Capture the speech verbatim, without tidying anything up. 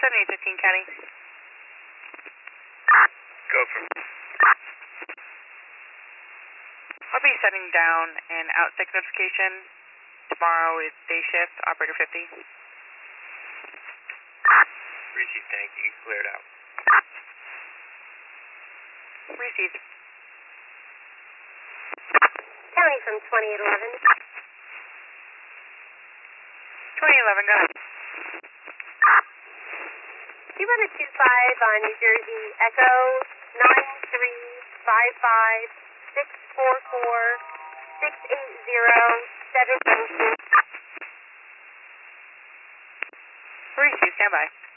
seventy fifteen County. Go from. I'll be setting down an outsec notification. Tomorrow is day shift, operator fifty. Receive, thank you. Cleared out. Received. County from twenty-eight eleven. twenty eleven, go ahead. You run a two five on New Jersey Echo nine three five five six four four six eight zero seven. Received, stand by.